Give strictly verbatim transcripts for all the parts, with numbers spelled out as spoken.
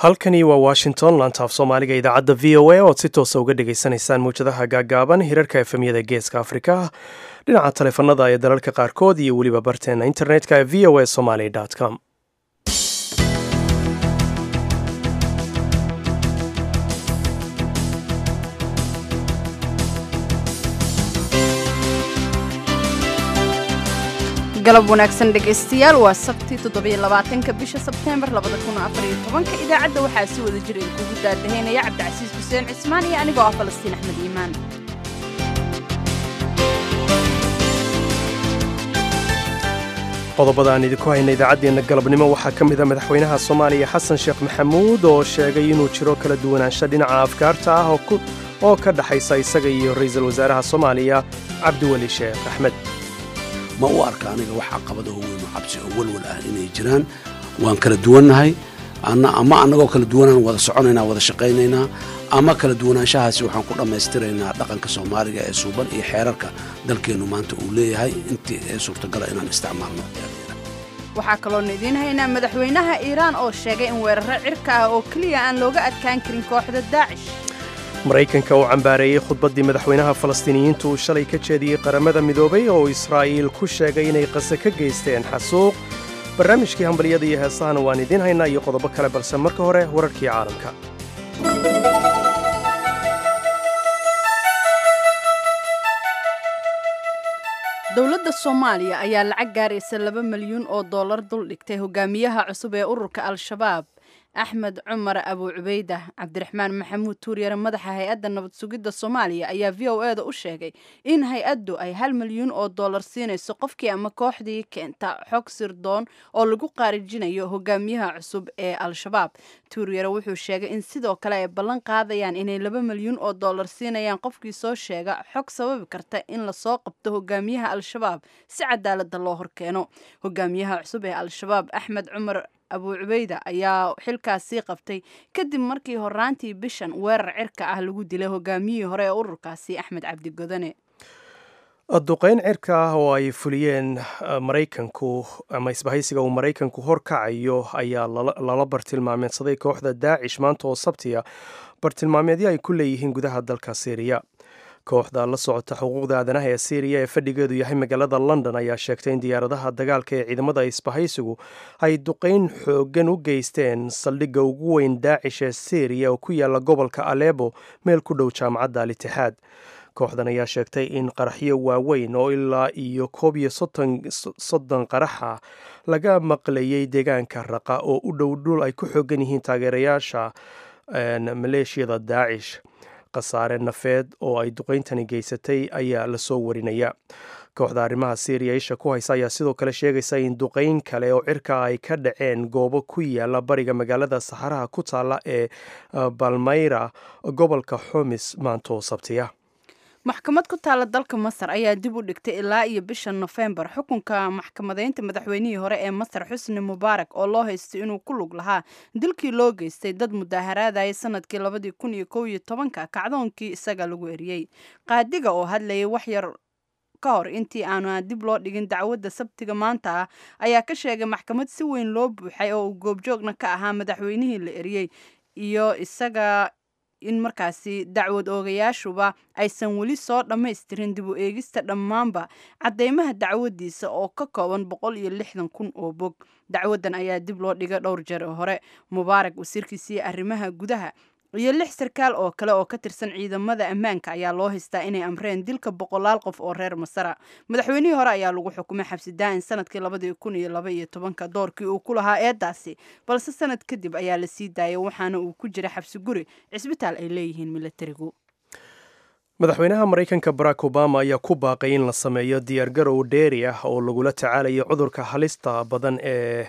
halkani waa washington laantaaf soomaaliga idaacadda v o a ood si toosa uga dhagaysanaysaan mawjadaha gaagaaban hirarka efemyada geeska afrika dhinaca taleefanada ee dalalka qaarkood iyo weliba barteena internetka ee v o a somaly com galab wanaagsan dhegaystayaal waa sabti toddobiyo labaatanka bisha sebteembar labada kun afar iyo tobanka idaacadda waxaa si wada jir idinkugu daadaheynaya cabdicasiis xuseen cismaan iyo anigoo ah falastiin axmed iimaan qodobada aan idinku hayna idaacaddeenna galabnimo waxaa ka mid a madaxweynaha soomaaliya xasan sheekh maxamuud oo sheegay inuu jiro kala duwanaansho dhinaca afkaarta ah oo ka dhaxaysa isaga iyo ra'iisul wasaaraha soomaaliya cabdiweli sheekh axmed ma u arka aniga wax caqabado weyn cabsi oo walwal ah inay jiraan waan kala duwannahay ama annagoo kala duwanaan wada soconaynaa wada shaqaynaynaa ama kala duwanaanshahaasi waxaan ku dhammaystiraynaa dhaqanka soomaaliga ee suuban iyo xeerarka dalkeennu maanta uu leeyahay intii ee suurtagala inaan isticmaalno waxaa kaloona idiin haynaa madaxweynaha iiraan oo sheegay in weeraro cirka ah oo keliya aan looga adkaan karin kooxda daacish maraykanka oo cambaareeyey khudbaddii madaxweynaha falastiiniyiintu uu shalay ka jeediyey qaramada midoobay oo israa'iil ku sheegay inay qase ka geysteen xasuuq barnaamijkii hambalyada iyo heesahana waan idiin haynaa iyo qodobo kale balse marka hore wararkii caalamka dowladda soomaaliya ayaa lacag gaaraysa laba milyuun oo dollar dul dhigtay hogaamiyaha cusub ee ururka al-shabaab axmed cumar abu cubeydah cabdiraxmaan maxamuud tuuryare madaxa hay-adda nabad sugidda soomaaliya ayaa v o e da u sheegay in hay-addu ay hal milyuun oo dollar siinayso qofkii ama kooxdii keenta xog sirdoon oo lagu qaarijinayo hogaamiyaha cusub ee al-shabaab tuuryare wuxuu sheegay in sidoo kale ay ballan qaadayaan inay laba milyuun oo dollar siinayaan qofkii soo sheega xog sababi karta in lasoo qabto hogaamiyaha al-shabaab si cadaaladda loo horkeeno hogaamiyaha cusub ee al-shabaab axmed cumar abu cubeyda ayaa xilkaasii qabtay kadib markii horaantii bishan weerar cirka ah lagu dilay hogaamiyihii hore ee ururkaasi axmed cabdi godane duqeyn cirka ah oo ay fuliyeen maraykanku ama isbahaysiga uu maraykanku horkacayo ayaa lala bartilmaameedsaday kooxda daacish maanta oo sabtiya bartilmaameedyo ay ku leeyihiin gudaha dalka syriya kooxda la socota xuquuqda aadanaha ee syriya ee fadhigeedu yahay magaalada london ayaa sheegtay in diyaaradaha dagaalka ee ciidamada isbahaysigu ay duqeyn xooggan u geysteen saldhigga ugu weyn daacish ee syriya oo ku yaala gobolka aleebo meel ku dhow jaamacadda al-itixaad kooxdan ayaa sheegtay in qaraxyo waaweyn oo ilaa iyo koob iyo soddon qaraxa laga maqlayay deegaanka raqa oo u dhow dhul ay ku xoogan yihiin taageerayaasha maleeshiyada daacish khasaare nafeed oo ay duqeyntani geysatay ayaa lasoo warinaya kooxda arrimaha syriya isha ku haysa ayaa sidoo kale sheegaysa in duqeyn kale oo cirka ay ka dhaceen goobo ku yaala bariga magaalada saxaraha ku taalla ee balmayra gobolka xomis maantoo sabtiya maxkamad ku taala dalka masar ayaa dib u dhigtay ilaa iyo bisha nofembar xukunka maxkamadeynta madaxweynihii hore ee masar xusni mubaarak oo loo haystay inuu ku lug lahaa dilkii loo geystay dad mudaaharaadaya sanadkii labadii kun iyo kow iyo tobanka kacdoonkii isaga lagu eriyey qaadiga oo hadlayay wax yar ka hor intii aanu dib loo dhigin dacwadda sabtiga maanta ah ayaa ka sheegay maxkamad si weyn loo buuxay oo uu goobjoogna ka ahaa madaxweynihii la eriyey iyo isaga in markaasi dacwad oogayaashuba aysan weli soo dhammaystirin dib u eegista dhammaanba caddeymaha dacwadiisa oo ka kooban boqol iyo lixdan kun oo bog dacwaddan ayaa dib loo dhigay dhowr jeer oo hore mubaarak wasiirkiisii arrimaha gudaha iyo lix sarkaal oo kale oo ka tirsan ciidamada ammaanka ayaa loo haystaa inay amreen dilka boqolaal qof oo reer masara madaxweynihii hore ayaa lagu xukumay xabsi daa'in sanadkii labadii kun iyo laba iyo tobanka doorkii uu ku lahaa eedaasi balse sanad kadib ayaa la sii daayay waxaana uu ku jira xabsi guri cisbitaal ay leeyihiin milatarigu madaxweynaha maraykanka barack obama ayaa ku baaqay in la sameeyo diyaargarow dheeri ah oo lagula tacaalayo cudurka halista badan ee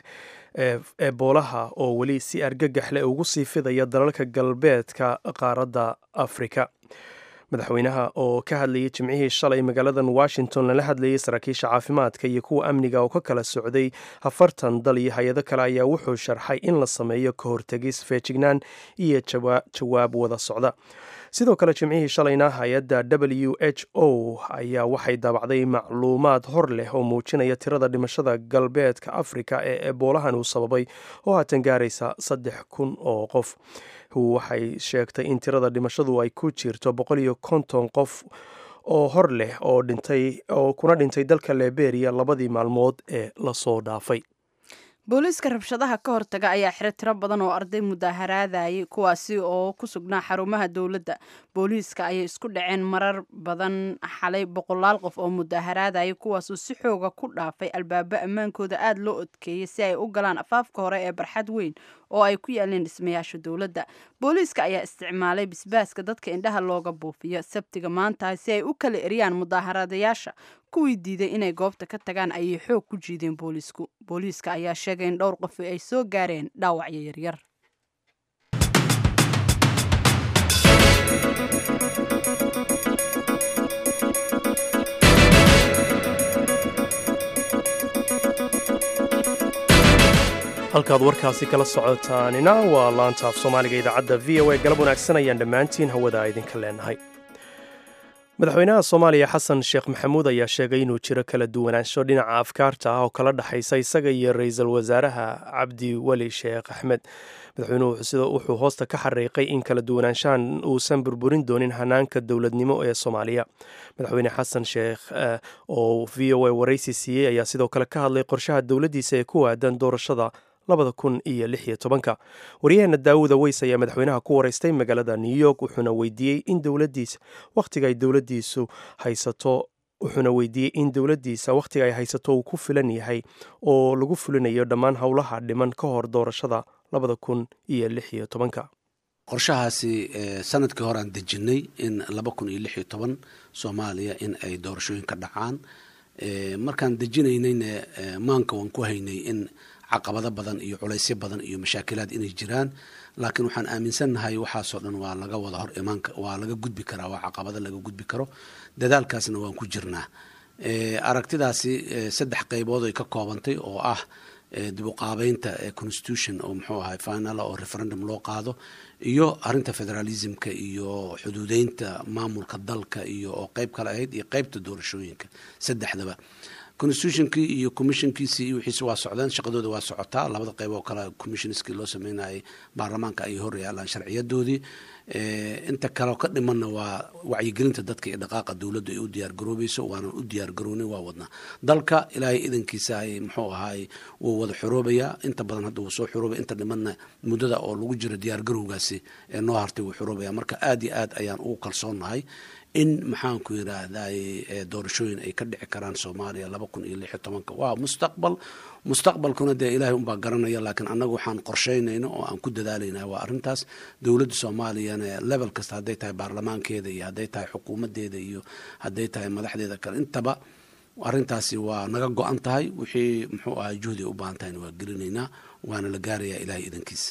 eeboolaha oo weli si argagax leh ugu sii fidaya dalalka galbeedka qaaradda afrika madaxweynaha oo ka hadlayay jimcihii shalay magaaladan washington lala hadlayay saraakiisha caafimaadka iyo kuwa amniga oo ka kala socday afartan dal iyo hay-ado kale ayaa wuxuu sharxay in la sameeyo ka hortegis feejignaan iyo jawaab wada socda sidoo kale jimcihii shalayna hay-adda w h o ayaa waxay daabacday macluumaad hor leh oo muujinaya tirada dhimashada galbeedka afrika ee eboolahan uu sababay oo haatan gaaraysa saddex kun oo qof. waxay sheegtay in tirada dhimashadu ay ku jirto boqol iyo konton qof oo hor leh oo dhintay oo kuna dhintay dalka liberia labadii maalmood ee lasoo dhaafay. booliiska rabshadaha ka hortaga ayaa xiro tiro badan oo arday mudaaharaadayay kuwaasi oo ku sugnaa xarumaha dowladda. booliiska ayay isku dhaceen marar badan xalay boqolaal qof oo mudaaharaadayay kuwaasoo si xooga ku dhaafay albaabo ammaankooda aada loo odkeeyey si ay u galaan afaafka hore ee barxad weyn oo ay ku yaaleen dhismayaasha dowladda. booliiska ayaa isticmaalay bisbaaska dadka indhaha looga buufiyo sabtiga maanta si ay u kala eriyaan mudaaharaadayaasha. kuwii diiday inay goobta ka tagaan ayay xoog ku jiideen boolisku. booliiska ayaa sheegay in dhowr qof ay soo gaareen dhaawacyo yaryar. halkaad warkaasi kala socotaanina waa laanta af soomaaliga idaacadda v o a. galab wanaagsan ayaan dhammaantiin hawada idinka leenahay. madaxweynaha soomaaliya xasan sheekh maxamuud ayaa sheegay inuu jiro kala duwanaansho dhinaca afkaarta ah oo kala dhexaysa isaga iyo ra-iisul wasaaraha cabdi weli sheekh axmed. madaxweynuhu sida wuxuu hoosta ka xariiqay in kala duwanaanshahan uusan burburin doonin hanaanka dowladnimo ee soomaaliya. madaxweyne xasan sheekh oo v o a waraysi siiyey ayaa sidoo kale ka hadlay qorshaha dowladdiisa ee ku aadan doorashada labada kun iyo lix iyo tobanka. waryaheena daawuda weys ayaa madaxweynaha ku waraystay magaalada new york wuxuuna weydiiyey in dowladiisa wakhtiga ay dowladiisu haysato wuxuuna weydiiyey in dowladdiisa wakhtiga ay haysato uu ku filan yahay oo lagu fulinayo dhammaan howlaha dhiman ka hor doorashada labada kun iyo lix iyo tobanka. qorshahaasi sanadkii hore aan dejinnay in laba kun iyo lix iyo toban soomaaliya in ay doorashooyin ka dhacaan. markaan dejinaynayna maanka waan ku haynay in caqabado badan iyo culaysyo badan iyo mashaakilaad inay jiraan, laakiin waxaan aaminsannahay waxaasoo dhan waa laga wada hor imaanka waa laga gudbi karaa, waa caqabado laga gudbi karo. dadaalkaasna waan ku jirnaa. aragtidaasi saddex qaybood ay ka koobantay oo ah dib u qaabeynta constitution oo muxuu ahay final oo referendum loo qaado, iyo arinta federalismka iyo xuduudeynta maamulka dalka iyo oo qayb kale ahayd, iyo qaybta doorashooyinka. saddexdaba constitutionkii iyo commissionkiisii iyo wixiisi waa socdeen, shaqadooda waa socotaa. labada qayb oo kale commissionskii loo sameynayay baarlamaanka ay hor yaalaan sharciyadoodii. inta kale ka dhimanna waa wacyigelinta dadka iyo dhaqaaqa dowladda ay u diyaar garoobayso, waanan u diyaar garoonay, waa wadnaa. dalka ilaahay idankiisa ay muxuu ahaay wuu wada xoroobayaa, inta badan hadda wuu soo xoroobay, inta dhimanna muddada oo lagu jiro diyaar garowgaasi ee noo hartay wuu xoroobaya. marka aad iyo aad ayaan ugu kalsoonnahay in maxaanku yidhaahday doorashooyin ay ka dhici karaan soomaaliya laba kun iyo lix iyo tobanka. waa mustaqbal mustaqbalkuna dee ilaahay unbaa garanaya, laakiin annaga waxaan qorshaynayna oo aan ku dadaalayna waa arrintaas. dowladda soomaaliyana level kasta hadday tahay baarlamaankeeda iyo hadday tahay xukuumaddeeda iyo hadday tahay madaxdeeda kale, intaba arrintaasi waa naga go-an tahay. wixii muxuu ahay juhdi u baahan tahayna waa gelinaynaa, waana la gaarayaa ilaahay idankiisa.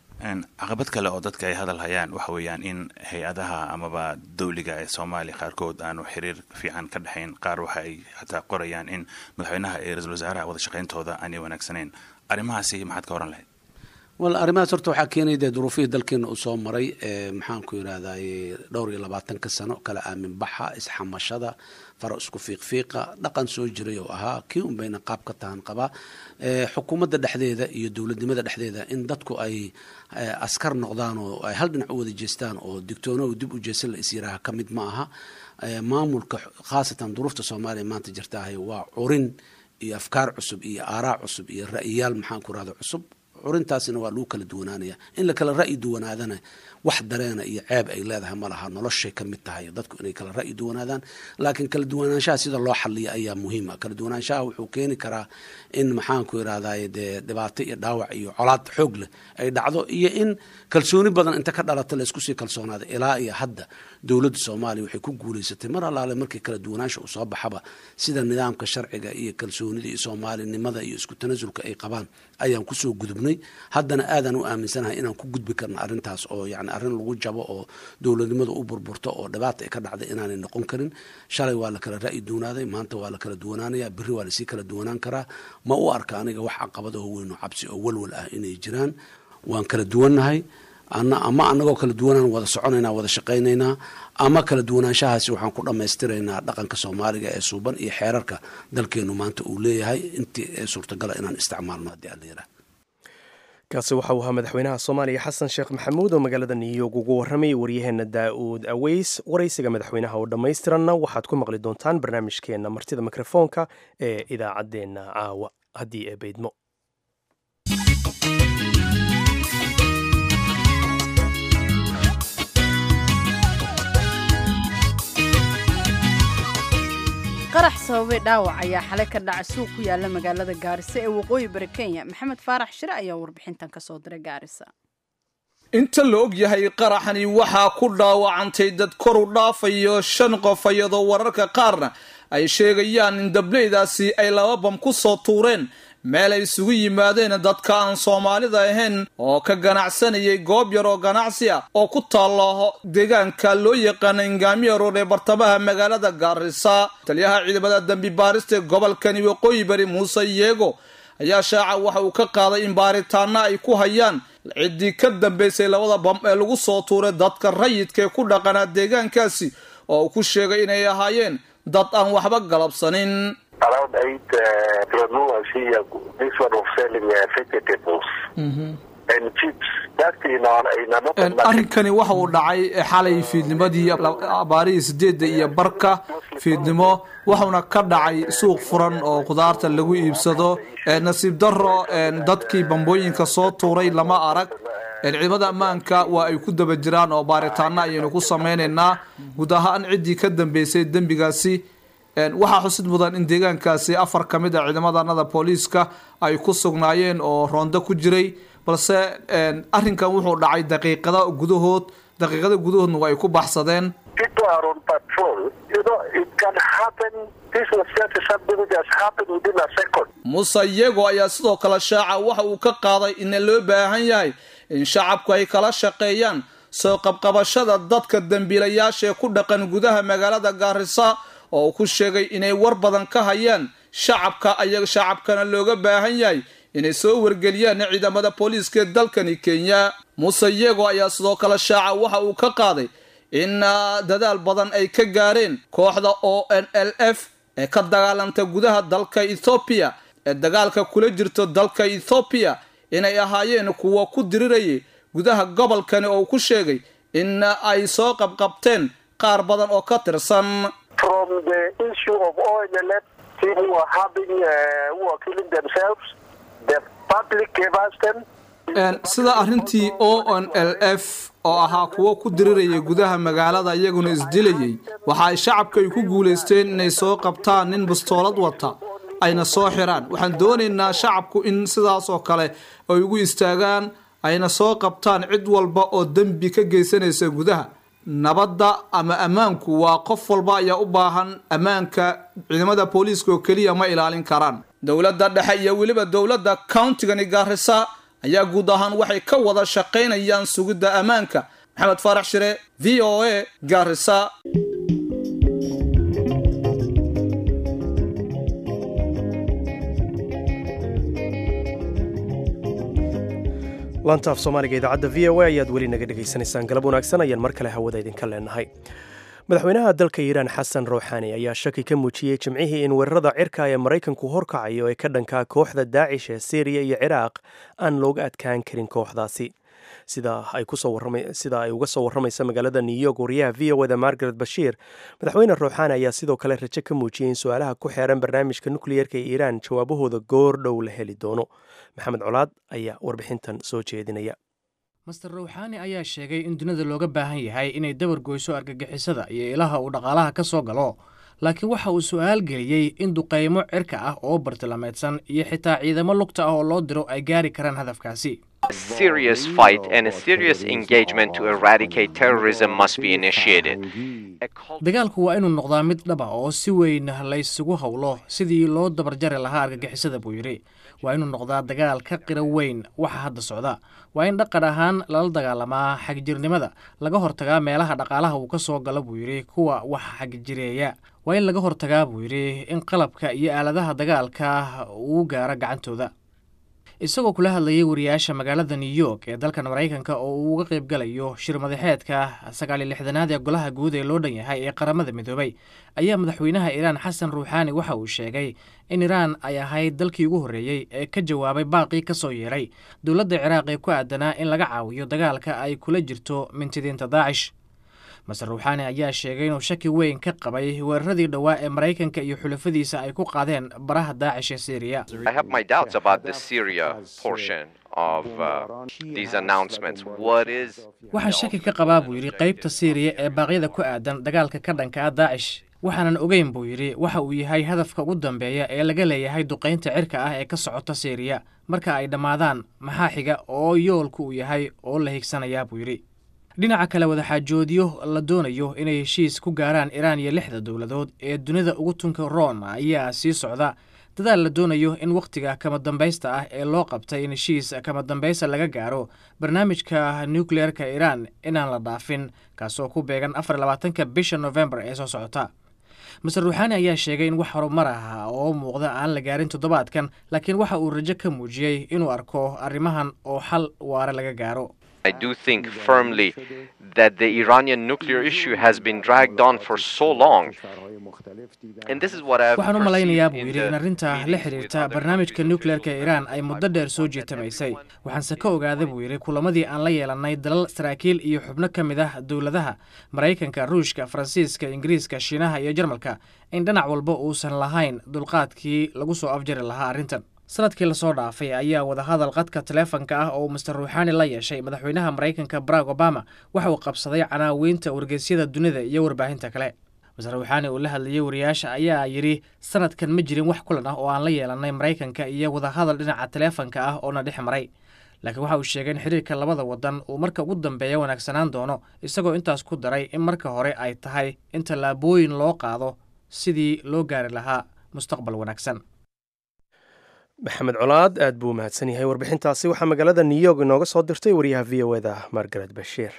caqabad kale oo dadka ay hadal hayaan waxa weeyaan in hay-adaha amaba dawliga ee soomaaliya qaarkood aanu xiriir fiican ka dhexayn. qaar waxa ay hataa qorayaan in madaxweynaha iyo ra-iisul wasaaraha wada shaqayntooda aanay wanaagsanayn. arrimahaasi maxaad ka oran lahayd? wal arrimahaas horta waxaa keenaya dee duruufihii dalkeena uu soo maray maxaanku yidhaahday dhowr iyo labaatanka sano kala aamin baxa, isxamashada, faro isku fiiqfiiqa, dhaqan soo jiray oo ahaa kii un bayna qaab ka tahan qabaa. xukuumadda dhexdeeda iyo dowladnimada dhexdeeda in dadku ay askar noqdaan oo ay hal dhinac u wada jeestaan oo digtoonow dib u jeesan la isyiraaha ka mid ma aha. maamulka khaasatan duruufta soomaaliya maanta jirtaahay waa curin iyo afkaar cusub iyo aaraa cusub iyo ra'yiyaal maxaanku rahda cusub. curintaasina waa lagu kala duwanaanaya. in la kala ra'yi duwanaadana wax dareena iyo ceeb ay leedahay ma laha, noloshay ka mid tahay dadku inay kala ra'yi duwanaadaan. laakiin kala duwanaanshaha sida loo xaliya ayaa muhiima. kala duwanaanshaha wuxuu keeni karaa in maxaanku yidhahday dee dhibaato iyo dhaawac iyo colaad xoog leh ay dhacdo, iyo in kalsooni badan inta ka dhalata la isku sii kalsoonaada. ilaa iyo hadda dowladda soomaaliya waxay ku guulaysatay mar allaale markii kala duwanaansha uu soo baxaba sida nidaamka sharciga iyo kalsoonida iyo soomaalinimada iyo isku tanasulka ay qabaan ayaan kusoo gudubnay. haddana aadaan u aaminsanahay inaan ku gudbi karno arrintaas, oo yani arrin lagu jabo oo dowladnimada u burburto oo dhibaata ay ka dhacday inaanay noqon karin. shalay waa la kala ra'yi duwanaaday, maanta waa la kala duwanaanaya, berri waa lasii kala duwanaan karaa. ma u arka aniga wax caqabado weyn oo cabsi oo walwal ah inay jiraan. waan kala duwannahay, anna ama annagoo kala duwanaan wada soconaynaa wada shaqaynaynaa ama kala duwanaanshahaasi waxaan ku dhammaystiraynaa dhaqanka soomaaliga ee suuban iyo xeerarka dalkeennu maanta uu leeyahay intii ee suurtagala inaan isticmaalno haddii aan la yidhaah kaasi waxa uu ahaa madaxweynaha soomaaliya xasan sheekh maxamuud oo magaalada new york ugu warramayay waryaheena daa'uud aweys waraysiga madaxweynaha oo dhammaystiranna waxaad ku maqli doontaan barnaamijkeenna martida mikrofoonka ee idaacaddeenna caawa haddii ee beydmo qarax sababay dhaawac ayaa xalay ka dhacay suuq ku yaala magaalada gaarisa ee waqooyi bari kenya maxamed faarax shire ayaa warbixintan ka soo diray gaarisa inta la og yahay qaraxani waxaa ku dhaawacantay dad kor u dhaafayo shan qof iyadoo wararka qaarna ay sheegayaan in dableydaasi ay laba bam ku soo tuureen meel ay isugu yimaadeen dadka aan soomaalida ahayn oo ka ganacsanayay goob yar oo ganacsi ah oo ku taalla deegaanka loo yaqaana Ngamiya Road ee bartamaha magaalada Gaarisa. Taliyaha ciidamada dambi baarista gobolkani waqooyi bari Muuse Yego ayaa shaaca waxa uu ka qaaday in baaritaana ay ku hayaan ciddii ka dambeysay labada bam ee lagu soo tuuray dadka rayidka ee ku dhaqana deegaankaasi oo uu ku sheegay inay ahaayeen dad aan waxba galabsanin. Around eight uh, people was here. This one was selling uh, vegetables mm-hmm. and chips. That's in our in another. Arrinkani waxa uu dhacay xalay fiidnimadii abaarihi sideed iyo barka fiidnimo waxaana ka dhacay suuq furan oo qudaarta lagu iibsado nasiib darro dadkii bambooyinka soo tuuray lama arag ciidamada ammaanka waa ay ku daba jiraan oo baaritaano ayaynu ku sameynaynaa guud ahaan ciddii ka dambeysay dambigaasi waxaa xusid mudan in deegaankaasi afar ka mid ah ciidamadana booliiska ay ku sugnaayeen oo roonda ku jiray balse arrinkan wuxuu dhacay daqiiqada gudahood daqiiqada gudahoodna ay ku baxsadeen. People are on patrol. You know, it can happen. This was just something that just happened within a second. Muuse Yego ayaa sidoo kale shaaca waxa uu ka qaaday in loo baahan yahay in shacabku ay kala shaqeeyaan soo qabqabashada dadka dambiilayaasha ku dhaqan gudaha magaalada Gaarisa oo ku sheegay inay war badan ka hayaan shacabka ayaga shacabkana looga baahan yahay inay soo wargeliyaan ciidamada booliiska dalkani Kenya. Muuse Yego ayaa sidoo kale shaaca waxa uu ka qaaday in dadaal badan ay ka gaareen kooxda O N L F ee ka dagaalanta gudaha dalka Ethiopia ee dagaalka kula jirto dalka Ethiopia inay ahaayeen kuwa ku dirirayay gudaha gobolkani oo ku sheegay in ay soo qabqabteen qaar badan oo ka tirsan. From the issue of O N L F, people who are having, uh, who are killing themselves, the public gave us them. Sida arrintii O N L F oo ahaa kuwa ku dirirayay gudaha magaalada iyaguna isdilayay waxa ay shacabka ay ku guuleysteen inay soo qabtaan nin bastoolad wata ayna soo xiraan. Waxaan doonaynaa shacabku in sidaas oo kale ay ugu istaagaan ayna soo qabtaan cid walba oo dambi ka geysanaysa gudaha. Nabadda ama ammaanku waa qof walba ayaa u baahan ammaanka ciidamada booliiska oo kaliya ma ilaalin karaan. Dowladda dhexe iyo waliba dowladda county-gani Gaarisa ayaa guud ahaan waxay ka wada shaqeynayaan sugidda ammaanka. Maxamed Faarax Shire, V O A, Gaarisa. laanta af soomaaliga idaacadda v o a ayaad weli naga dhegaysanaysaan galab wanaagsan ayaan mar kale hawada idinka leenahay madaxweynaha dalka iiraan xasan ruuxaani ayaa shaki ka muujiyey jimcihii in weerarada cirka ee maraykanku horkacayo ee ka dhankaa kooxda daacish ee syriya iyo ciraaq aan looga adkaan karin kooxdaasi sida ay uga soo warramaysa magaalada new york wariyaha v o da margaret bashiir madaxweyne ruuxaani ayaa sidoo kale rajo ka muujiyey in su-aalaha ku xeeran barnaamijka nukliyeerka ee iiraan jawaabahooda goor dhow la heli doono maxamed colaad ayaa warbixintan soo jeedinaya master ruuxaani ayaa sheegay in dunida looga baahan yahay inay dabar goyso argagixisada iyo ilaha uu dhaqaalaha ka soo galo laakiin waxa uu su'aal geliyey in duqaymo cirka ah oo bartilmaameedsan iyo xitaa ciidamo lugta ah oo loo diro ay gaari karaan hadafkaasi. A serious fight and a serious engagement to eradicate terrorism must be initiated. Dagaalku waa inuu noqdaa mid dhab ah oo si weyn la isugu hawlo sidii loo dabarjari lahaa argagixisada buu yiri. Waa inuu noqdaa dagaal ka qira weyn waxa hadda socda. Waa in dhaqan ahaan lala dagaalamaa xagjirnimada, laga hortagaa meelaha dhaqaalaha uu ka soo galo buu yiri kuwa wax xagjireeya. Waa in laga hortagaa buu yiri in qalabka iyo aaladaha dagaalka uu gaaro gacantooda. isagoo kula hadlayay wariyaasha magaalada new york ee dalkan maraykanka oo uu uga qayb galayo shir madaxeedka sagaal iyo lixdanaad ee golaha guud ee loo dhan yahay ee qaramada midoobay ayaa madaxweynaha iiraan xasan ruuxaani waxa uu sheegay in iiraan ay ahayd dalkii ugu horreeyey ee ka jawaabay baaqii ka soo yeeray dowladda ciraaq ee ku aadanaa in laga caawiyo dagaalka ay kula jirto mintidiinta daacish masar ruuxaani ayaa sheegay inuu shaki weyn ka qabay weeraradii dhowaa ee maraykanka iyo xulafadiisa ay ku qaadeen baraha daacish ee syriya waxaan shaki ka qabaa buu yidhi qaybta syriya ee baaqyada ku aadan dagaalka ka dhanka ah daacish waxaanan ogeyn buu yidhi waxa uu yahay hadafka ugu dambeeya ee laga leeyahay duqaynta cirka ah ee ka socota syriya marka ay dhammaadaan maxaa xiga oo yoolku uu yahay oo la higsanayaa buu yidhi dhinaca kale wadaxaajoodyo la doonayo inay heshiis ku gaaraan iiraan iyo lixda dowladood ee dunida ugu tunka room ayaa sii socda dadaal la doonayo in wakhtiga kama dambaysta ah ee loo qabtay in heshiis kama dambaysta laga gaaro barnaamijka nukleerka iiraan inaan la dhaafin kaasoo ku beegan afar iyo labaatanka bisha nofembar ee soo socota masar ruuxaani ayaa sheegay in wax horumar ah oo muuqda aan la gaarin toddobaadkan laakiin waxa uu rajo ka muujiyey inuu arko arrimahan oo xal waare laga gaaro I do think firmly that the Iranian nuclear issue has been dragged on for so long. And this is what I've waxaan u malaynayaa buu yidhi in arrinta la xiriirta barnaamijka nukleerka iiraan ay muddo dheer soo jiitamaysay waxaanse ka ogaaday buu yidhi kulamadii aan la yeelannay dalal saraakiil iyo xubno ka mid ah dowladaha maraykanka ruushka faransiiska ingiriiska shiinaha iyo jarmalka in dhinac walba uusan lahayn dulqaadkii lagu soo afjari lahaa arrintan sanadkii lasoo dhaafay ayaa wadahadal qadka taleefanka ah oo master ruuxaani la yeeshay madaxweynaha maraykanka barack obama waxa uu qabsaday canaawiinta wargeysyada dunida iyo warbaahinta kale master ruuxaani uu la hadlayay wariyaasha ayaa yidhi sanadkan ma jirin wax kulan ah oo aan la yeelannay maraykanka iyo wadahadal dhinaca taleefanka ah oona dhex maray laakiin waxa uu sheegay in xiriirka labada wadan uu marka ugu dambeeya wanaagsanaan doono isagoo intaas ku daray in marka hore ay tahay in tallaabooyin loo qaado sidii loo gaari lahaa mustaqbal wanaagsan maxamed colaad aad buu mahadsan yahay warbixintaasi waxaa magaalada new york inooga soo dirtay wariyaha v o eda margaret bashiir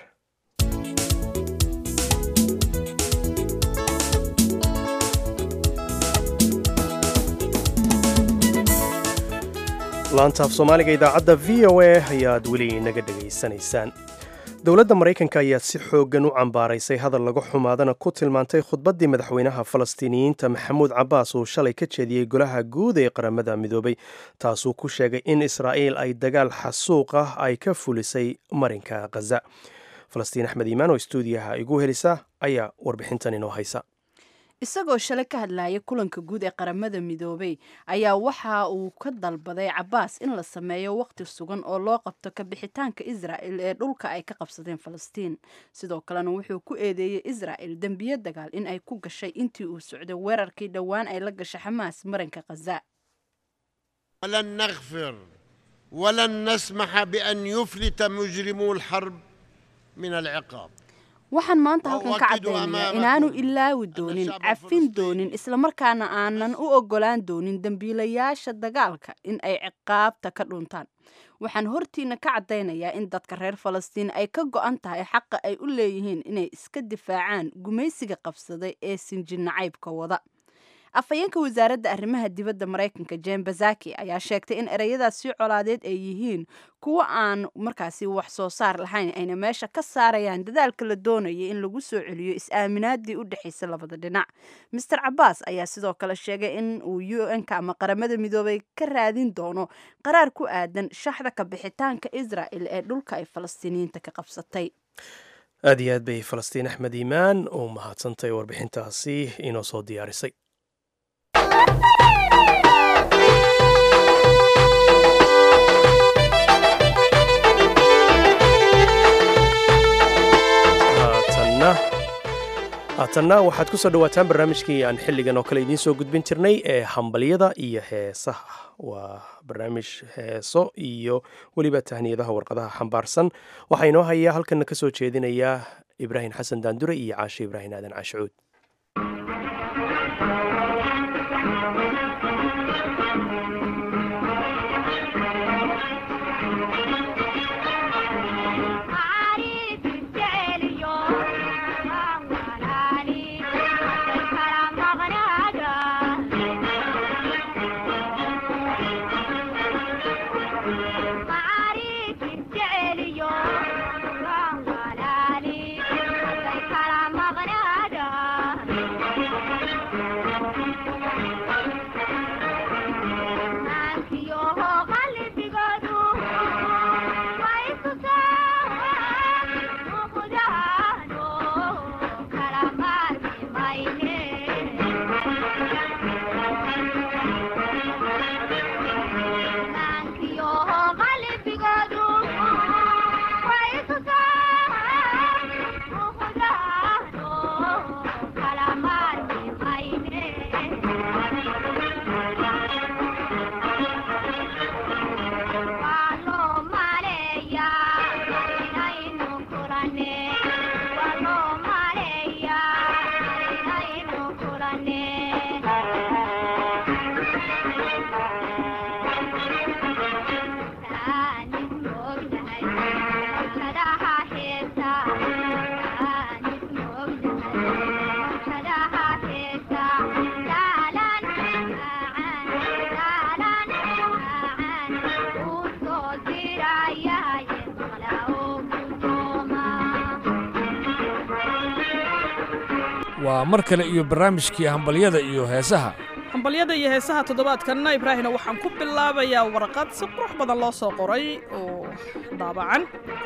laantaaf soomaaliga idaacadda v o a ayaad weli inaga dhegaysanaysaan dowladda maraykanka ayaa si xooggan u cambaaraysay hadal laga xumaadana ku tilmaantay khudbaddii madaxweynaha falastiiniyiinta maxamuud cabbaas uu shalay ka jeediyey golaha guud ee qaramada midoobay taasuu ku sheegay in israa'iil ay dagaal xasuuq ah ay ka fulisay marinka khaza falastiin axmed iimaan oo istuudiyaha igu helisa ayaa warbixintan inoo haysa isagoo shalay ka hadlaya kulanka guud ee qaramada midoobay ayaa waxa uu ka dalbaday cabbaas in la sameeyo waqti sugan oo loo qabto ka bixitaanka israa'il ee dhulka ay ka qabsadeen falastiin sidoo kalena wuxuu ku eedeeyey israa'il dembiyo dagaal in ay ku gashay intii uu socday weerarkii dhowaan ay la gashay xamaas marinka khaza walan naghfir walan nasmaxa bian yuflita mujrimuu lxarb min alciqaab waxaan maanta halkan ka cadaynayaa inaanu ilaawi doonin cafin doonin islamarkaana aanan u ogolaan doonin dembiilayaasha dagaalka in ay ciqaabta ka dhuntaan waxaan hortiina ka cadaynayaa in dadka reer falastiin ay ka go-an tahay xaqa ay u leeyihiin inay iska difaacaan gumaysiga qabsaday ee sinjinacaybka wada afhayeenka wasaaradda arrimaha dibadda maraykanka jen bazaki ayaa sheegtay in ereyadaas si colaadeed ay yihiin kuwo aan markaasi wax soo saar lahayn ayna meesha ka saarayaan dadaalka la doonayay in lagu soo celiyo is-aaminaadii u dhexaysa labada dhinac master cabbaas ayaa sidoo kale sheegay in uu u n-ka ama qaramada midoobay ka raadin doono qaraar ku aadan shaxda ka bixitaanka israa'il ee dhulka ay falastiiniyiinta ka qabsatay aad iyo aad bay falastiin axmed iimaan u mahadsantahay warbixintaasi inoo soo diyaarisay haatanna waxaad ku soo dhawaataan barnaamijkii aan xilligan oo kale idiin soo gudbin jirnay ee hambalyada iyo heesaha waa barnaamij heeso iyo weliba tahniyadaha warqadaha xambaarsan waxaa inoo hayaa halkanna ka soo jeedinayaa ibraahim xasan daandure iyo caashe ibraahim aadan caashicuud waa mar kale iyo barnaamijkii hambalyada iyo heesaha hambalyada iyo heesaha toddobaadkanna ibraahina waxaan ku bilaabayaa warqad si qurux badan loo soo qoray oo daabacan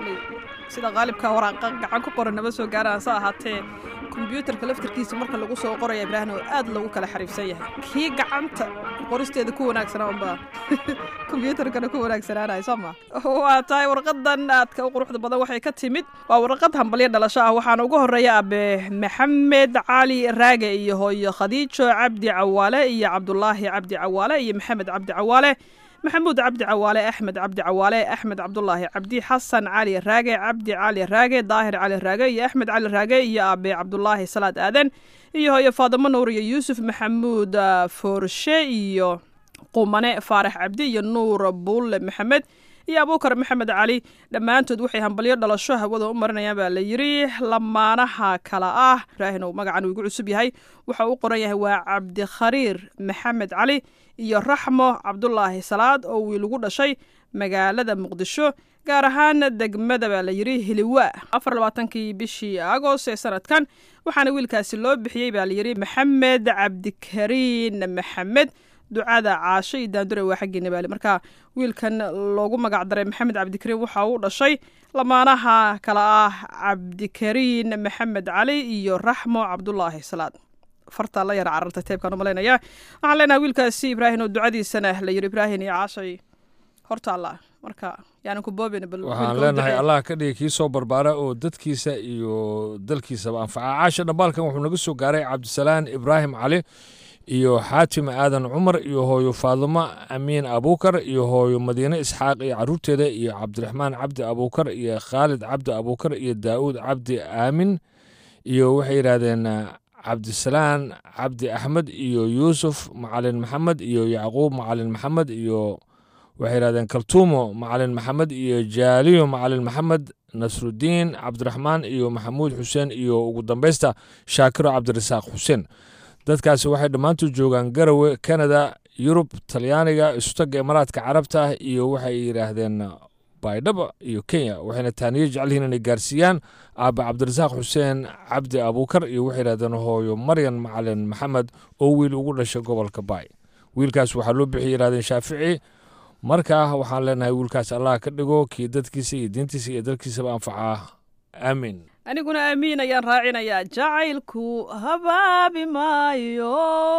sida qaalibka waraaqa gacan ku qoran nama soo gaaraan sa ahaatee kombiyuutarka laftarkiisa marka lagu soo qoraya ibraahina oo aad loogu kala xariifsan yahay kii gacanta qoristeeda ku wanaagsanaa unbaa kombiyuutarkana ku wanaagsanaanaya soo ma waa tahay warqadan aadka u quruxda badan waxay ka timid waa warqad hambalyo dhalasho ah waxaana ugu horreeya abe maxamed cali raage iyo hooyo khadiijo cabdi cawaale iyo cabdulaahi cabdi cawaale iyo maxamed cabdi cawaale maxamuud cabdi cawaale axmed cabdi cawaale axmed cabdulaahi cabdi xasan cali raage cabdi cali raage daahir cali raage iyo axmed cali raage iyo abe cabdulaahi salaad aadan iyo hooyo faadimo nuur iyo yuusuf maxamuud foorshe iyo qumane faarax cabdi iyo nuur buulle maxamed iyo abuukar maxamed cali dhammaantood waxay hambalyo dhalasho hawada u marinayaan baa la yidhi lamaanaha kala ah ibraahina uu magacan uu igu cusub yahay waxa uu qoran yahay waa cabdikhariir maxamed cali iyo raxmo cabdulaahi salaad oo wiil ugu dhashay magaalada muqdisho gaar ahaan degmada baa la yidhi hiliwa afar labaatankii bishii agost ee sanadkan waxaana wiilkaasi loo bixiyey baa la yidhi maxamed cabdikariin maxamed ducada caasho iyo daandure waa xaggii nabaali marka wiilkan loogu magac daray maxamed cabdikariin waxa uu dhashay lamaanaha kala ah cabdikariin maxamed cali iyo raxmo cabdulaahi salaad fartaa la yara carartay teebkaan u malaynayaa waxaan leenahay wiilkaasi ibraahim oo ducadiisana la yidhi ibraahim iyo caashay hortaalla marka yaanan ku boobin bal waxaan leenahay allah ka dhigay kii soo barbaara oo dadkiisa iyo dalkiisaba anfaca caasha dhambaalkan wuxuu naga soo gaaray cabdisalaan ibraahim cali iyo xaatim aadan cumar iyo hooyo faadimo amiin abuukar iyo hooyo madiine isxaaq iyo caruurteeda iyo cabdiraxmaan cabdi abuukar iyo khaalid cabdi abuukar iyo daa'uud cabdi aamin iyo waxay yidhaahdeen cabdisalaan cabdi axmed iyo yuusuf macalin maxamed iyo yacquub macalin maxamed iyo waxay yidhahdeen kaltuumo macalin maxamed iyo jaaliyo macalin maxamed nasrudiin cabdiraxmaan iyo maxamuud xuseen iyo ugu dambaysta shaakiro cabdirasaaq xuseen dadkaasi waxay dhammaantood joogaan garawe kanada yurub talyaaniga isutaga imaaraadka carabta ah iyo waxay yidhaahdeen baydhaba iyo kenya waxayna taaniyo jecelyihiin inay gaarsiiyaan aaba cabdirasaaq xuseen cabdi abuukar iyo waxay yidhahdeen hooyo maryan macalin maxamed oo wiil ugu dhashay gobolka baay wiilkaas waxaa loo bixiyay yidhahdeen shaafici markaa waxaan leenahay wiilkaas allah ka dhigo kii dadkiisa iyo diintiisa iyo dalkiisaba anfacaa aamiin aniguna aamiin ayaan raacinayaa jacaylku habaabi maayo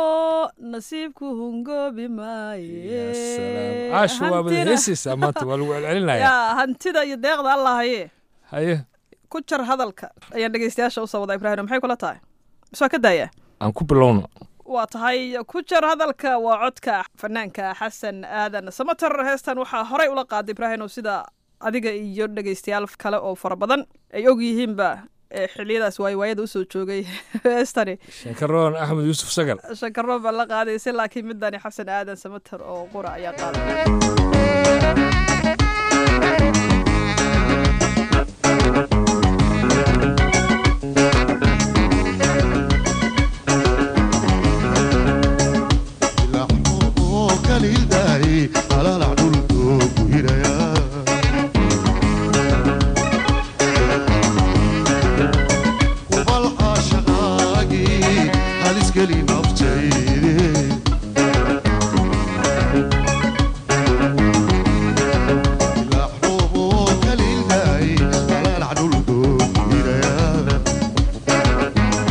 nasiibku hungoobi maayecaasha waa wada heesaysaa maanta waa lagu celcelinaya hantida iyo deeqda allah haye haye ku jar hadalka ayaan dhegeystayaasha usoo wadaa ibraahim maxay kula tahay mis waa ka daaya aan ku bilowno waa tahay ku jar hadalka waa codka fanaanka xasan aadan samater heestan waxaa horey ula qaaday ibraahim sida adiga iyo dhegaystayaal kale oo fara badan ay og yihiinba xiliyadaas waaywaayada usoo joogay heestani shankaroon axmed yuusuf sagal shankaroon baa la qaadaysa laakiin midani xasan aadan samater oo qura ayaa qaaday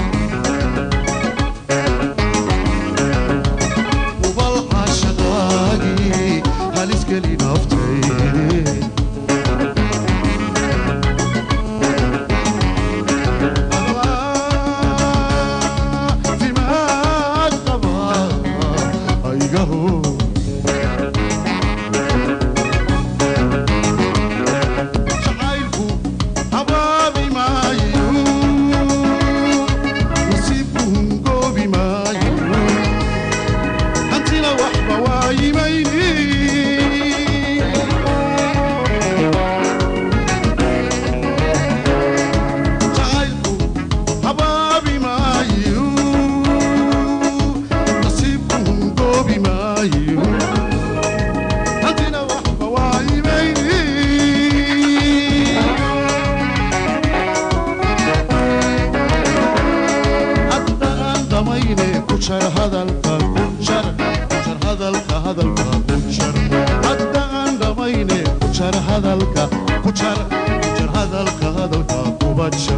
وبالعشقاء hadalka ku jar ku jar hadalka hadalka kuba jar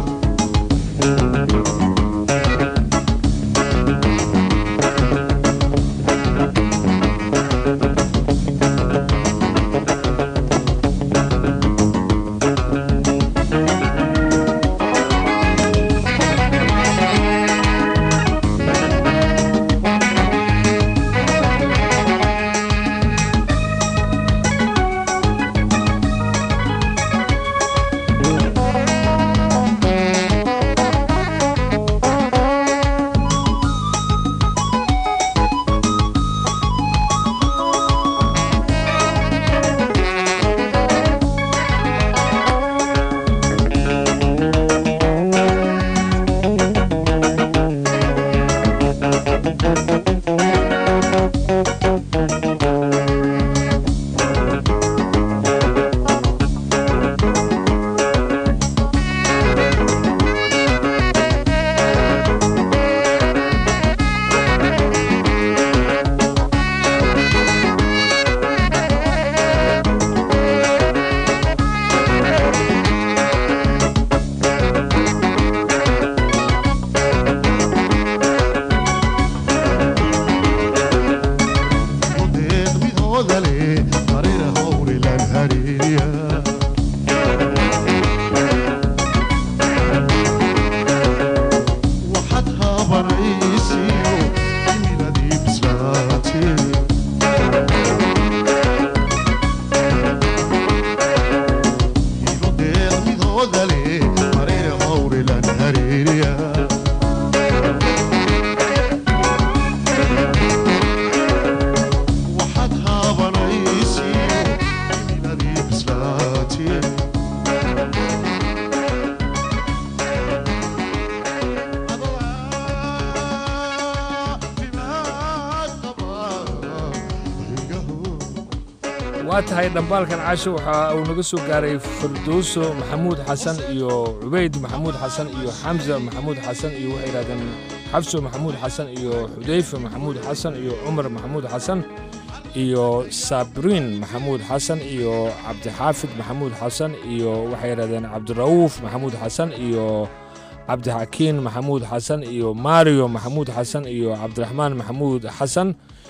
waa tahay dhambaalkan casho waxa uu naga soo gaaray Firdowso Maxamuud Xasan iyo Ubayd Maxamuud Xasan iyo Hamza Maxamuud Xasan iyo waxay yiraahdeen Xabso Maxamuud Xasan iyo Xudayfa Maxamuud Xasan iyo Umar Maxamuud Xasan iyo Sabrin Maxamuud Xasan iyo Cabdi Xaafid Maxamuud Xasan iyo waxay yiraahdeen Cabdirauf Maxamuud Xasan iyo Cabdi Hakiin Maxamuud Xasan iyo Mario Maxamuud Xasan iyo Cabdiraxmaan Maxamuud Xasan